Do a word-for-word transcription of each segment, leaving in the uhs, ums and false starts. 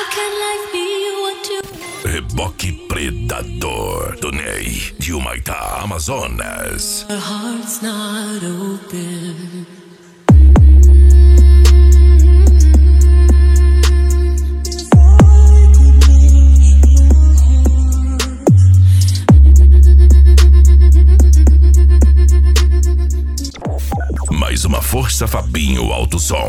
Reboque Predador do Ney de Humaitá, Amazonas. Our heart's not open. Mais uma força Fabinho Alto Som.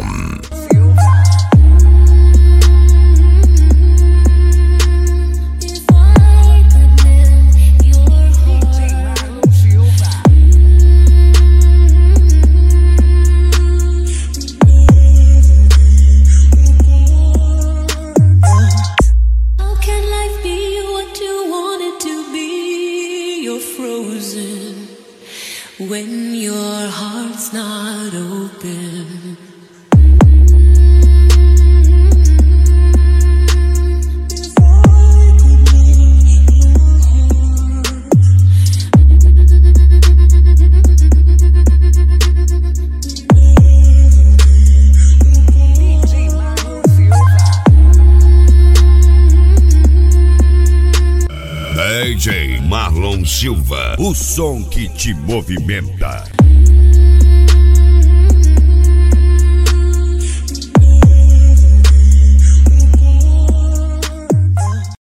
When your heart's not open. D J Marlon Silva, o som que te movimenta.